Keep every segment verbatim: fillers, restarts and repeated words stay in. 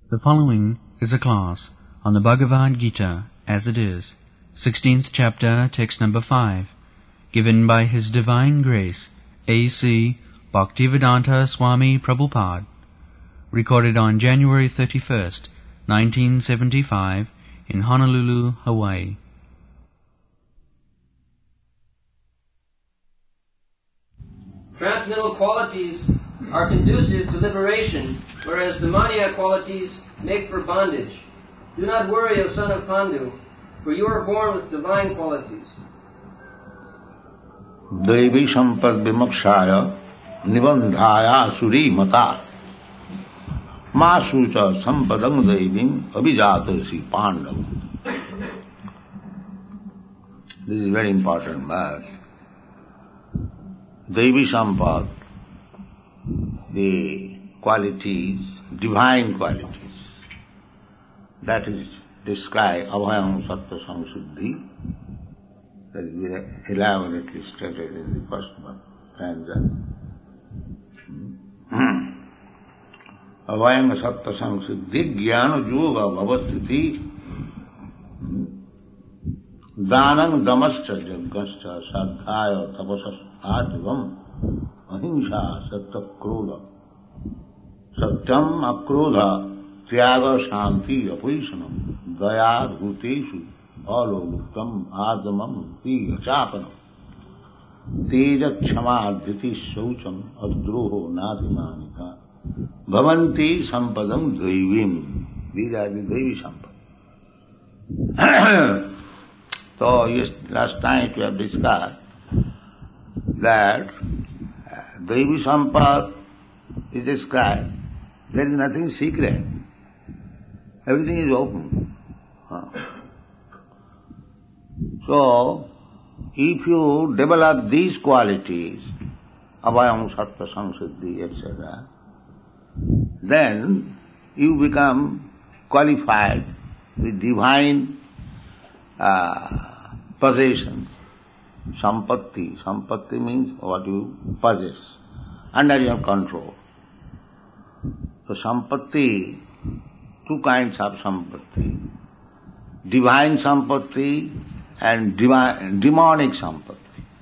The following is a class on the Bhagavad Gita as it is, sixteenth chapter, text number five, given by His Divine Grace, A C Bhaktivedanta Swami Prabhupada, recorded on January thirty-first, nineteen seventy-five, in Honolulu, Hawaii. Transcendental qualities are conducive to liberation, whereas the Maya qualities make for bondage. Do not worry, O son of Pandu, for you are born with divine qualities. Devi sampad vimokshaya nibandhaya suri mata masucha sampadam devim abhijatasi pandav. This is a very important verse. Devi sampad, the qualities, divine qualities, that is described, abhayam sattva samsiddhi, that is elaborately stated in the first stanza. Abhayam sattva samsiddhi jnana yoga bhavastiti danam damascha jaggascha sadhaya tapasas ativam ahimsa sattva krodha satyam akrodha tyaga shanti apoishanam daya bhuteshu aloluktam adamam pi achapanam teja kshama diti shaucham adroho nadimanika bhavanti sampadam dvaivim. These are the Devi sampad. So yes, last night we have discussed that Devi sampad is described. There is nothing secret. Everything is open. So, if you develop these qualities, abhayam sattva samsiddhi, et cetera, then you become qualified with divine uh, possessions. Sampatti. Sampatti means what you possess, under your control. So sampatti, two kinds of sampatti. Divine sampatti and divine, demonic sampatti.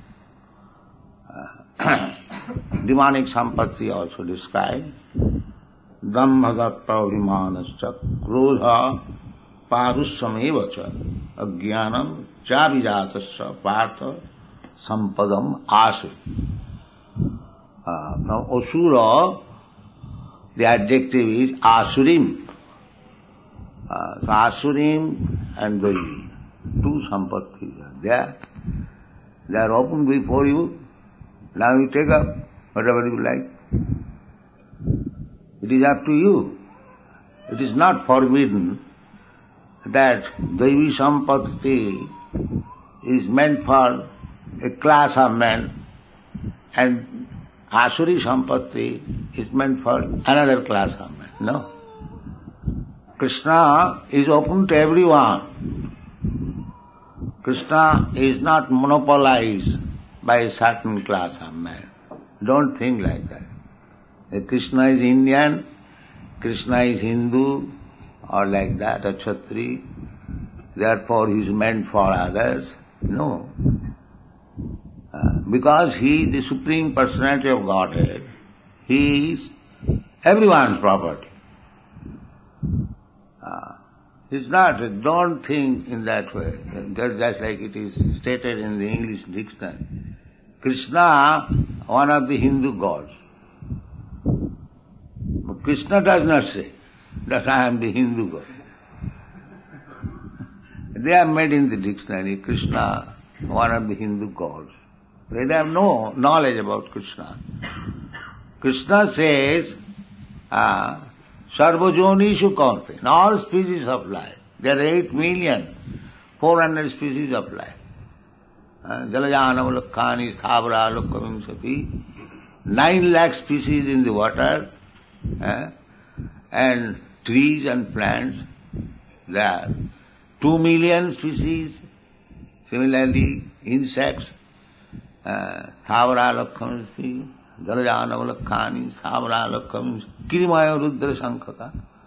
Uh, demonic sampatti also described. Dhammagat pravimanascha krodha parussamevacha ajnanam chavijatasya partha sampadam asu. Uh, now asura, the adjective is asurim. Uh, so asurim and Devi, two sampattis are there. They are open before you. Now you take up whatever you like. It is up to you. It is not forbidden that Devi sampatti is meant for a class of men and Asuri sampatti is meant for another class of men. No. Krishna is open to everyone. Krishna is not monopolized by a certain class of men. Don't think like that. If Krishna is Indian, Krishna is Hindu, or like that, a Kshatri, therefore he is meant for others. No. Uh, because he is the Supreme Personality of Godhead, he is everyone's property. Uh, it's not, don't think in that way. Just, just like it is stated in the English dictionary. Krishna, one of the Hindu gods. But Krishna does not say that I am the Hindu god. They are made in the dictionary, Krishna, one of the Hindu gods. They have no knowledge about Krishna. Krishna says, uh, Sarvajonishu Kaunte, in all species of life. There are eight million, four hundred species of life. Jalajanam lakhani, thavara lokkamimsati, nine lakh species in the water, uh, and trees and plants. There are two million species, similarly insects, thavara lokkamimsati, Dalajanam lakhani, thavara lokkamimsati, kirimaya rudra sankhaka.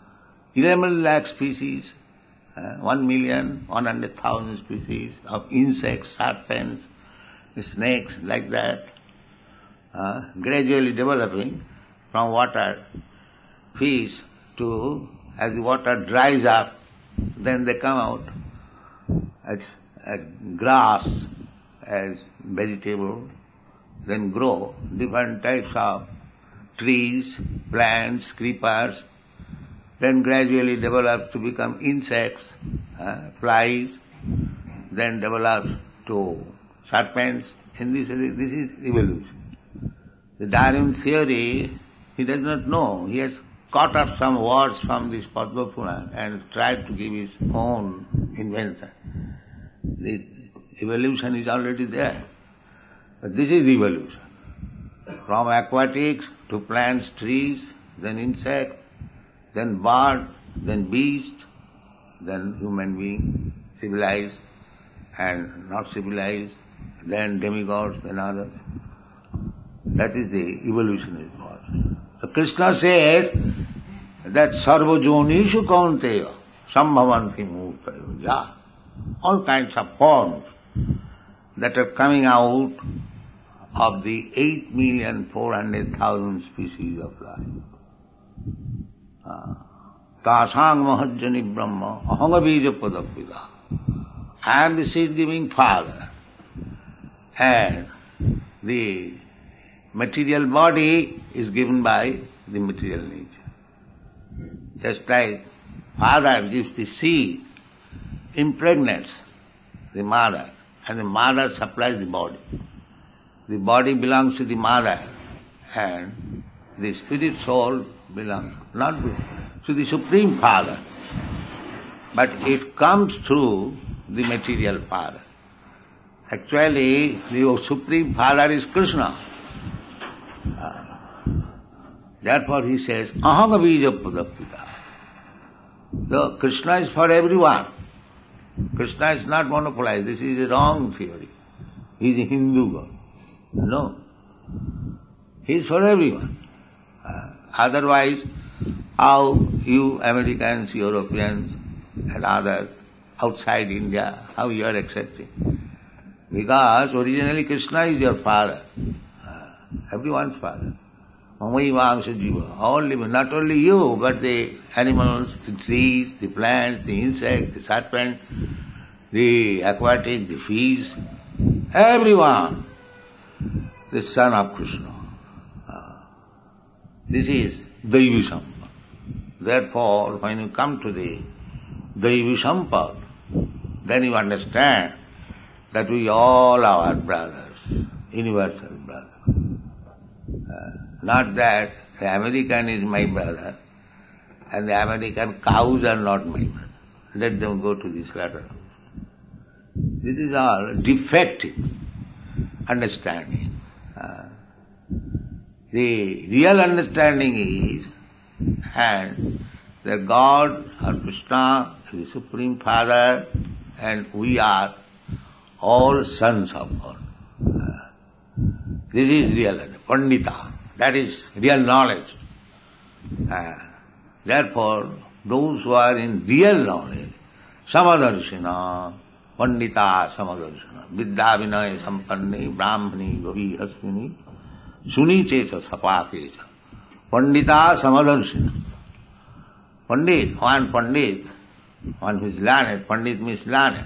eleven lakh species, uh, one million, one hundred thousand species of insects, serpents, snakes, like that, uh, gradually developing from water, fish to, as the water dries up, then they come out as, as grass, as vegetable, then grow different types of trees, plants, creepers, then gradually develop to become insects, uh, flies, then develop to serpents. And this, this is evolution. The Darwin theory, he does not know. He has caught up some words from this Padma Purana and tried to give his own invention. The evolution is already there. But this is evolution. From aquatics to plants, trees, then insect, then bird, then beast, then human being, civilized and not civilized, then demigods, then others. That is the evolutionary process. So Krishna says that sarva jonishu kaunteya sambhavanti murtayo. Yeah, all kinds of forms that are coming out of the eight million four hundred thousand species of life. Tasang mahajjani brahma ahanga bija padapida. I am the seed-giving Father. And the material body is given by the material nature. Just like Father gives the seed, impregnates the mother, and the mother supplies the body. The body belongs to the mother, and the spirit soul belongs not to the Supreme Father, but it comes through the material Father. Actually, the Supreme Father is Krishna. Uh, therefore he says, Ahanga bija padapita. So Krishna is for everyone. Krishna is not monopolized. This is a wrong theory. He is a Hindu God. No. He is for everyone. Uh, otherwise, how you Americans, Europeans and others outside India, how you are accepting? Because originally Krishna is your father. Uh, everyone's father. Only not only you, but the animals, the trees, the plants, the insects, the serpent, the aquatic, the fish, everyone, the son of Krishna. Uh, this is Daivi Sampad. Therefore, when you come to the Daivi Sampad, then you understand that we all are brothers, universal brothers. Uh, not that the American is my brother and the American cows are not my brother. Let them go to the slaughterhouse. This is all defective understanding. Uh, the real understanding is and that God or Krishna is the Supreme Father and we are all sons of God. Uh, this is real Pandita. That is real knowledge. Uh, therefore, those who are in real knowledge, Samadarshina, Pandita Samadarshina, Vidya Vinaya Sampanni, Brahmani, Gavi Hastini, Suni Cheta Sapakecha, Pandita Samadarshina. Pandit, one Pandit, one who is learned, Pandit means learned,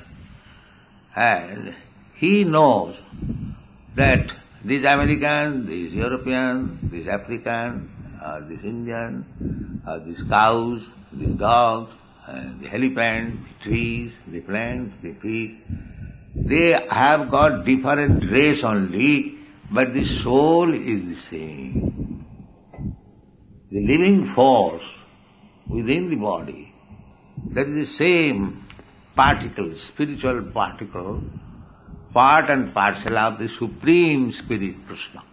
and he knows that these Americans, these Europeans, these Africans, or these Indian, or these cows, these dogs, and the elephants, the trees, the plants, the fish, they have got different race only, but the soul is the same. The living force within the body, that is the same particle, spiritual particle, part and parcel of the Supreme Spirit Krishna.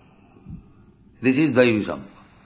This is Daivisam.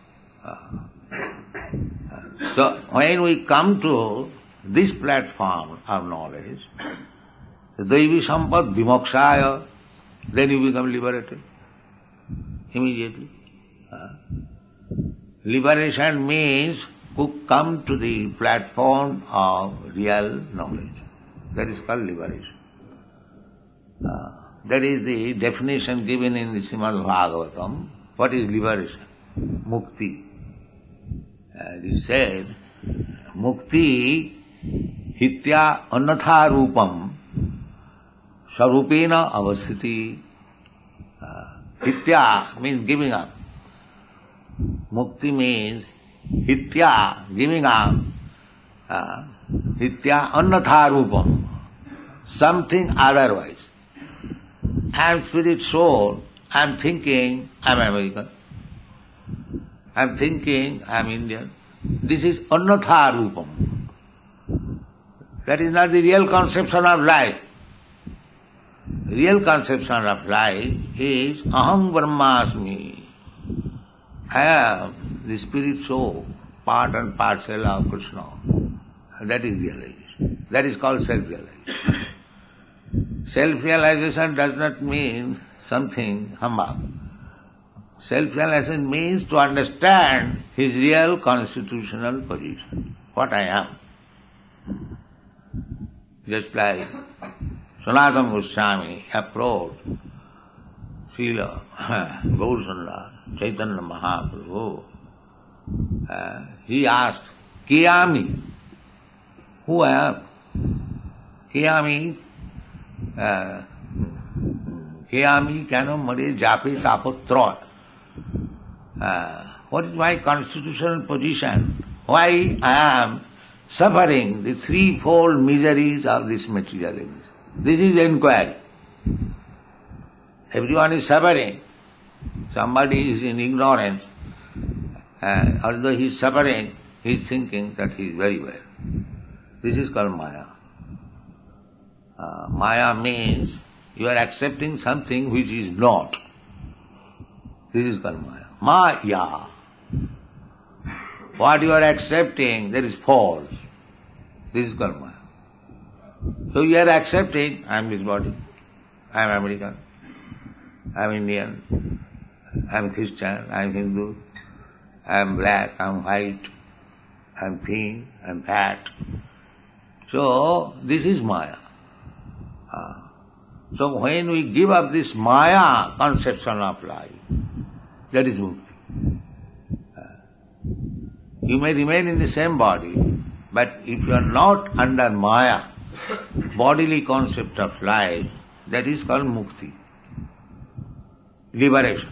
So when we come to this platform of knowledge, Daivi Sampad Vimokshaya, then you become liberated immediately. Liberation means who come to the platform of real knowledge. That is called liberation. Uh, that is the definition given in the Srimad Bhagavatam. What is liberation? Mukti. As he said, Mukti hitya annatha rupam sarupena avasthiti. Uh, hitya means giving up. Mukti means hitya, giving up. Uh, hitya annatha rupam, something otherwise. I am spirit soul, I am thinking I am American, I am thinking I am Indian. This is annatha rupam. That is not the real conception of life. Real conception of life is aham brahmasmi. I am the spirit soul, part and parcel of Krishna. That is realization. That is called self-realization. Self-realization does not mean something humbug. Self-realization means to understand his real constitutional position, what I am. Just like Sanatana Goswami approached Srila Gaurasundar, Chaitanya Mahaprabhu. Uh, he asked, Kiyami, who I am? Kiyami, uh, Kiyami kano mare jape tapotroy. Uh, what is my constitutional position? Why I am suffering the threefold miseries of this material existence? This is inquiry. Everyone is suffering. Somebody is in ignorance. Uh, although he is suffering, he is thinking that he is very well. This is called Maya. Uh, Maya means you are accepting something which is not. This is called Maya. Maya. What you are accepting, that is false. This is called Maya. So you are accepting, I am this body, I am American, I am Indian, I am Christian, I am Hindu, I am black, I am white, I am thin, I am fat. So this is Maya. Uh, so when we give up this Maya conception of life, that is Mukti. Uh, you may remain in the same body, but if you are not under Maya, bodily concept of life, that is called Mukti, liberation.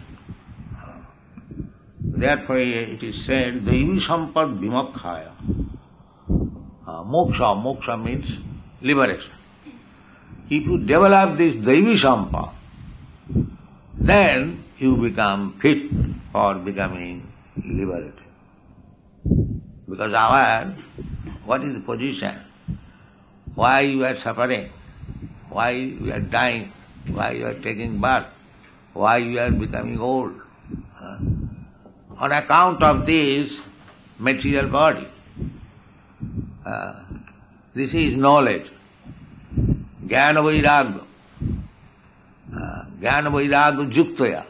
Therefore it is said, Daivi Sampad Vimakkhaya. Uh, moksha, moksha means liberation. If you develop this Daivi Sampad, then you become fit for becoming liberated. Because our, what is the position? Why you are suffering? Why you are dying? Why you are taking birth? Why you are becoming old? Huh? On account of this material body. Uh, this is knowledge. Jnana Vairagya. Uh, Jnana Vairagya Juktaya.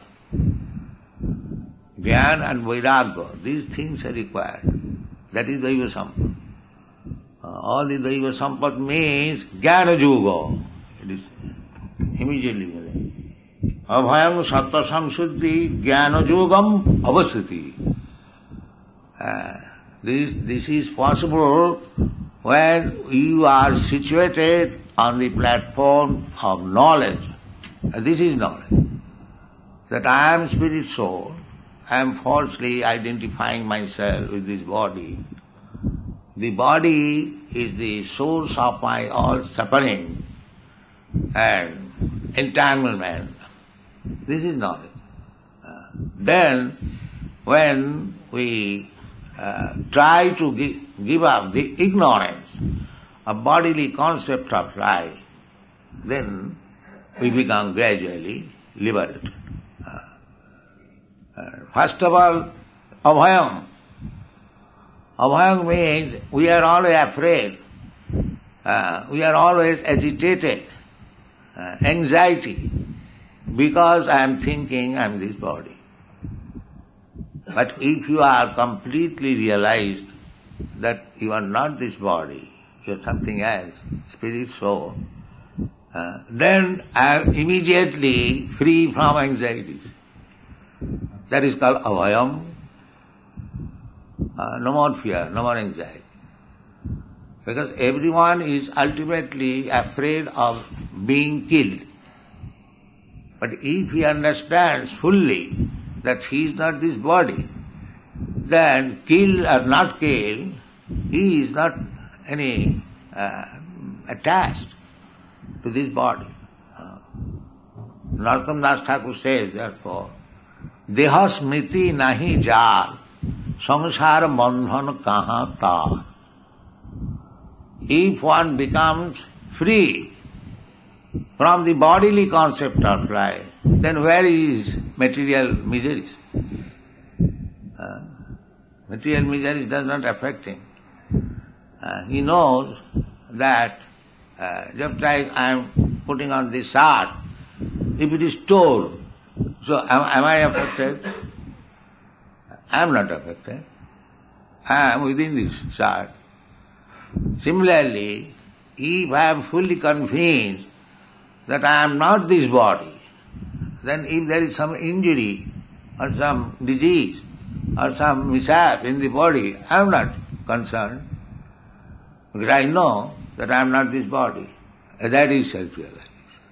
Jnana and Vairagya, these things are required. That is Daiva Sampad. Uh, all the Daiva Sampad means Jnana Juga. It is immediately. Abhayam Sattva Samshuddhi Jnana Yogam Avasthiti. Uh, this, this is possible when you are situated on the platform of knowledge. Uh, this is knowledge. That I am spirit soul. I am falsely identifying myself with this body. The body is the source of my all suffering and entanglement. This is knowledge. Uh, then, when we uh, try to give, give up the ignorance of bodily concept of life, then we become gradually liberated. Uh, uh, first of all, abhayam. Abhayam means we are always afraid, uh, we are always agitated, uh, anxiety, because I am thinking I am this body. But if you are completely realized that you are not this body, you are something else, spirit, soul, uh, then I am immediately free from anxieties. That is called avayam. Uh, no more fear, no more anxiety. Because everyone is ultimately afraid of being killed. But if he understands fully that he is not this body, then kill or not kill, he is not any uh, attached to this body. Uh, Narottam Das Thakur says, therefore, Deha smriti nahi jaar, samsara bandhan kaha tar. If one becomes free from the bodily concept of life, then where is material miseries? Uh, material miseries does not affect him. Uh, he knows that uh, just like I am putting on this shirt, if it is torn, so am, am I affected? I am not affected. I am within this shirt. Similarly, if I am fully convinced that I am not this body, then if there is some injury or some disease or some mishap in the body, I am not concerned, because I know that I am not this body. That is self-realization.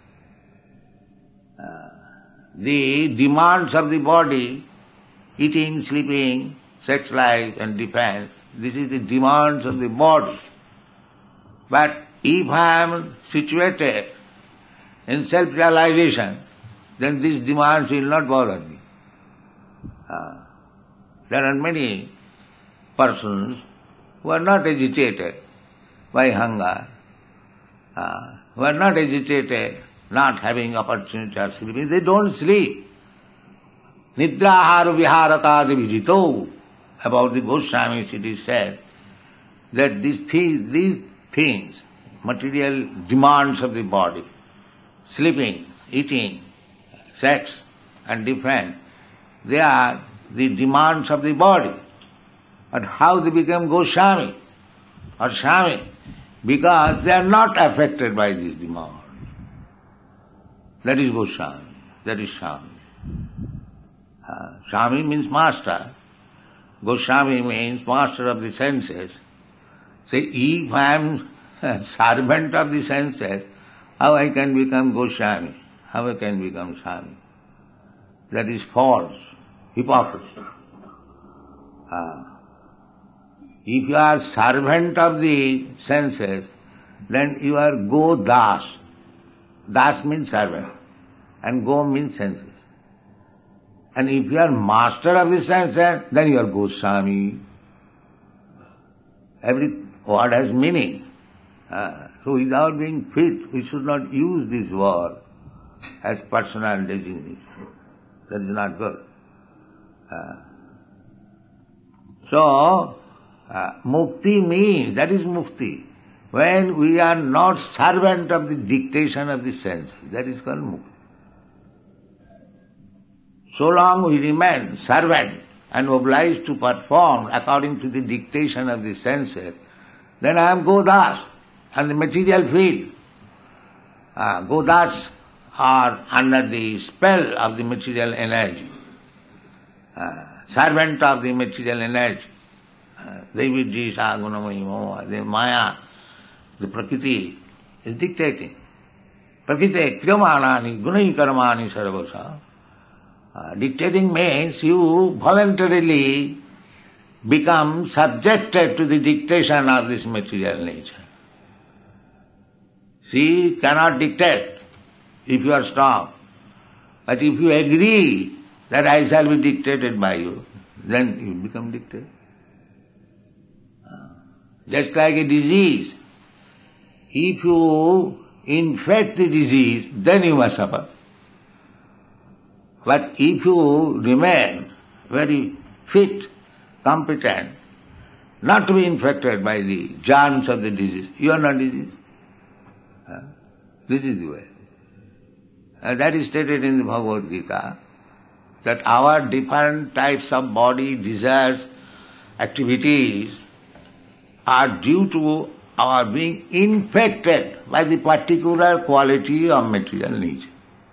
Uh, the demands of the body, eating, sleeping, sex life and defense, this is the demands of the body. But if I am situated in self-realization, then these demands will not bother me. Uh, there are many persons who are not agitated by hunger, uh, who are not agitated not having opportunity of sleeping. They don't sleep. Nidrahara viharakadi vijito. About the Goswamis it is said that these things, these things, material demands of the body, sleeping, eating, sex and defense, they are the demands of the body. But how they become Goswami or Swami? Because they are not affected by these demands. That is Goswami, that is Swami. Uh, Swami means master. Goswami means master of the senses. Say, if I am a servant of the senses, how I can become Goswami? How I can become Swami? That is false, hypocrisy. Uh, if you are servant of the senses, then you are Go Das. Das means servant, and Go means senses. And if you are master of the senses, then you are Goswami. Every word has meaning. Uh, so without being fit, we should not use this word as personal designation. That is not good. Uh, so, uh, mukti means, that is mukti, when we are not servant of the dictation of the senses. That is called mukti. So long we remain servant and obliged to perform according to the dictation of the senses, then I am Godas and the material field. Uh, Godas are under the spell of the material energy, uh, servant of the material energy. Devi Jisa Gunamayi the Maya, the Prakriti is dictating. Prakriti kriyamanani gunai karmani sarvasa. Uh, dictating means you voluntarily become subjected to the dictation of this material nature. She cannot dictate if you are strong. But if you agree that I shall be dictated by you, then you become dictated. Uh, just like a disease. If you infect the disease, then you must suffer. But if you remain very fit, competent, not to be infected by the germs of the disease, you are not disease. Uh, this is the way. Uh, that is stated in the Bhagavad Gita, that our different types of body, desires, activities, are due to our being infected by the particular quality of material nature.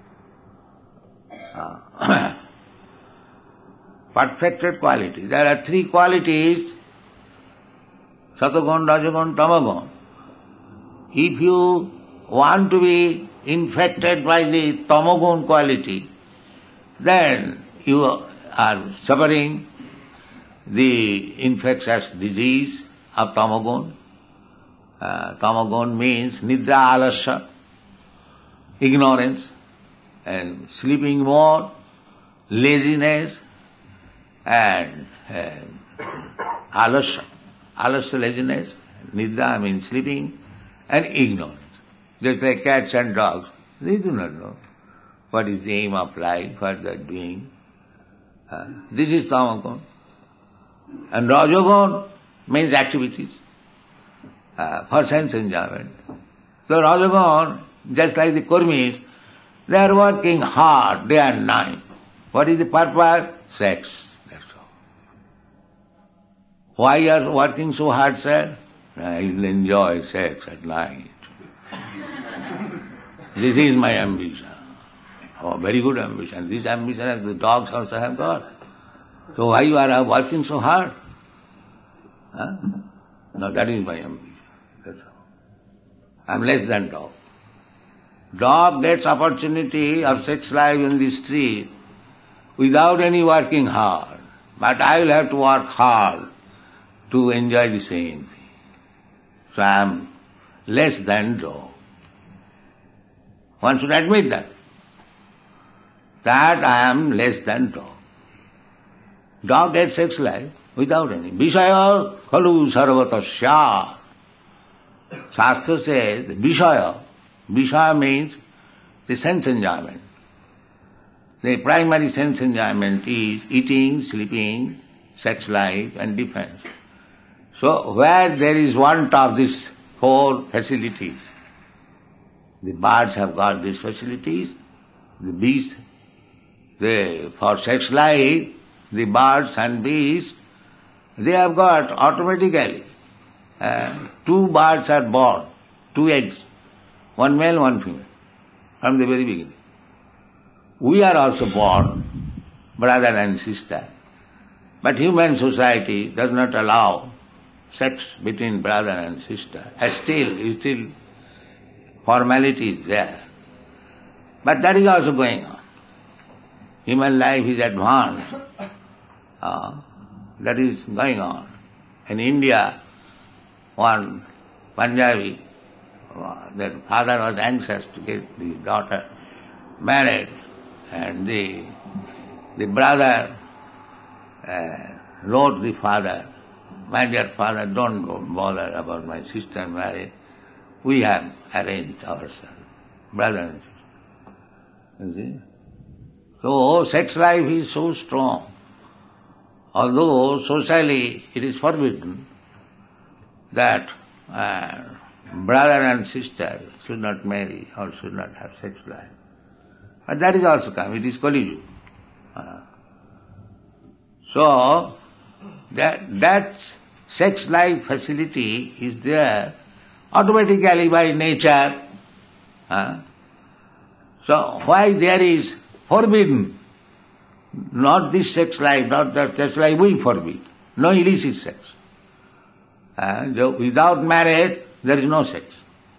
Uh, perfected quality. There are three qualities, Satagun, Rajagun, Tamagun. If you want to be infected by the Tamagun quality, then you are suffering the infectious disease of Tamagun. Uh, Tamagun means Nidra Alasya, ignorance, and sleeping more, laziness, and uh, Alasya. Alasya, laziness, Nidra means sleeping, and ignorance. Just like cats and dogs, they do not know what is the aim of life, what they are doing. Uh, this is Tamagun. And Rajagun means activities uh, for sense enjoyment. So Rajagun, just like the Kurmis, they are working hard day and night. What is the purpose? Sex. That's all. Why you are working so hard, sir? I will enjoy sex at night. This is my ambition. Oh, very good ambition. This ambition the dogs also have got. So why you are working so hard? Huh? No, that is my ambition. That's all. I am less than dog. Dog gets opportunity of sex life in the street without any working hard. But I will have to work hard to enjoy the same thing. So I am less than dog. One should admit that. That I am less than dog. Dog gets sex life without any. Vishaya khalu sarvatasya. Shastra says, Vishaya. Vishaya means the sense enjoyment. The primary sense enjoyment is eating, sleeping, sex life and defense. So where there is want of these four facilities, the birds have got these facilities, the beasts, they, for sex life, the birds and beasts, they have got automatically. Uh, two birds are born, two eggs, one male, one female, from the very beginning. We are also born, brother and sister. But human society does not allow sex between brother and sister. As still, still formality is there. But that is also going on. Human life is advanced. Uh, that is going on. In India, one Punjabi, uh, their father was anxious to get the daughter married, and the the brother uh, wrote the father, "My dear father, don't go bother about my sister marriage. We have arranged ourselves, brother and sister." You see? So sex life is so strong. Although socially it is forbidden that uh, brother and sister should not marry or should not have sex life. But that is also come, it is Kali Yuga. Uh, so, that, that sex life facility is there automatically by nature. Uh, so, why there is forbidden? Not this sex life, not that sex life, we forbid. No illicit sex. Uh, without marriage, there is no sex.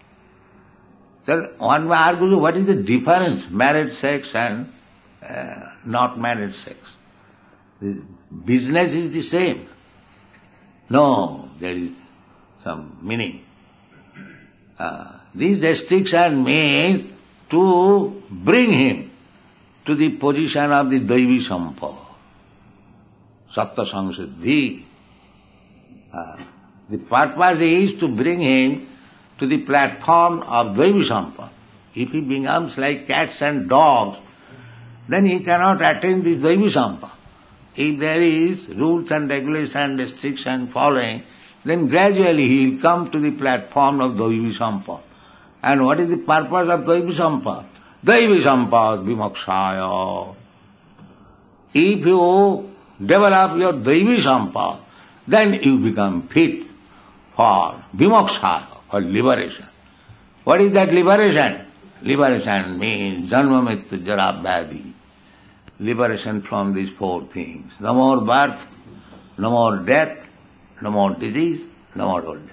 So one may argue, what is the difference, married sex and uh, not married sex? The business is the same. No, there is some meaning. Uh, these restrictions mean to bring him to the position of the Daivi Sampada, Satta Samsiddhi. Uh, the purpose is to bring him to the platform of Daivi Sampada. If he becomes like cats and dogs, then he cannot attain this Daivi Sampada. If there is rules and regulation, restriction following, then gradually he will come to the platform of Daivi Sampada. And what is the purpose of Daivi Sampada? Daivi Sampada Vimakshaya. If you develop your Daivi Sampada, then you become fit for vimoksha, for liberation. What is that liberation? Liberation means janma mrityu jara vyadhi. Liberation from these four things. No more birth, no more death, no more disease, no more old age.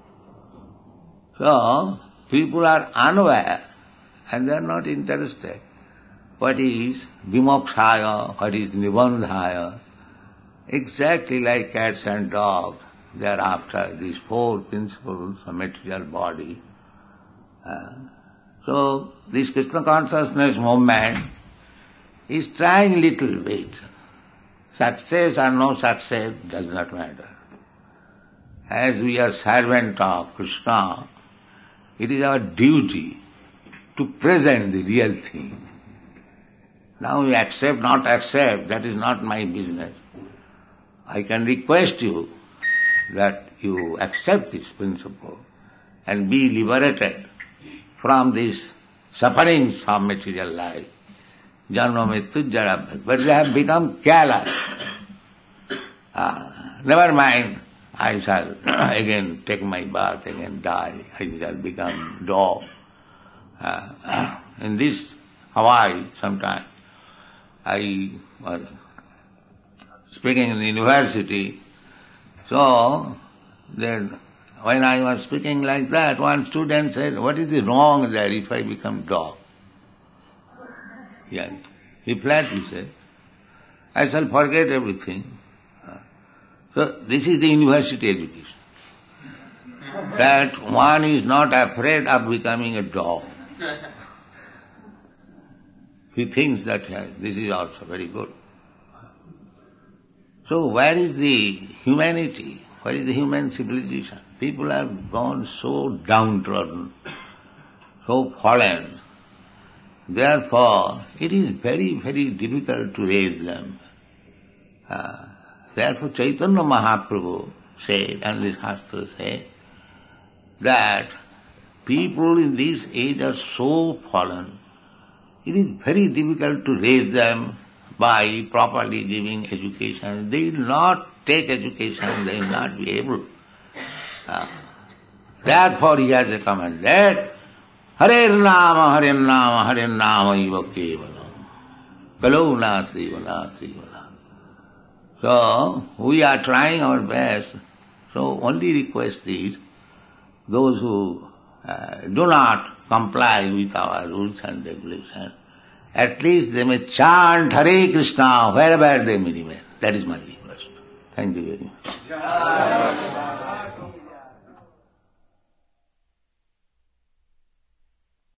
So, people are unaware and they are not interested. What is vimokshaya, what is nibandhaya? Exactly like cats and dogs, they are after these four principles of material body. Uh, so, this Krishna consciousness movement is trying little bit. Success or no success does not matter. As we are servant of Krishna, it is our duty to present the real thing. Now we accept, not accept, that is not my business. I can request you that you accept this principle and be liberated from these sufferings of material life. Janma mrityu jara vyadhi. But they have become careless. Ah, never mind, I shall again take my bath, again die, I shall become dog. Uh, in this Hawaii sometime, I was speaking in the university, so then when I was speaking like that, one student said, what is the wrong there if I become dog? Yeah. He flatly said, I shall forget everything. So this is the university education. That one is not afraid of becoming a dog. He thinks that yeah, this is also very good. So where is the humanity? Where is the human civilization? People have gone so downtrodden, so fallen. Therefore, it is very, very difficult to raise them. Uh, therefore, Chaitanya Mahaprabhu said, and the Shastra said, that people in this age are so fallen, it is very difficult to raise them by properly giving education. They will not take education, they will not be able. Uh, therefore, he has recommended, Hare Nama, Hare Nama, Hare Nama iva kevalam. Kalau nasi nasi So, we are trying our best. So, only request is, those who uh, do not comply with our rules and regulations, at least they may chant Hare Krishna wherever they may remain. That is my request. Thank you very much.